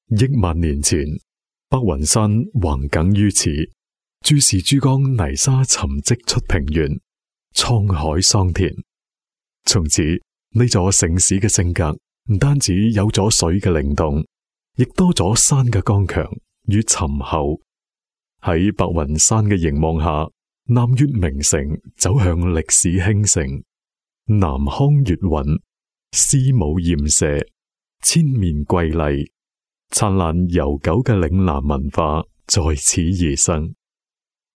億萬年前，白雲山橫亙於此，注視珠江泥沙沉積出平原，滄海桑田。從此，呢座城市嘅性格唔單止有咗水嘅靈動，亦多咗山嘅剛強與沉厚。喺白雲山嘅凝望下，南越名城走向歷史興盛，南康粵韻、詩舞艷射、千面瑰麗、燦爛悠久嘅嶺南文化在此而生。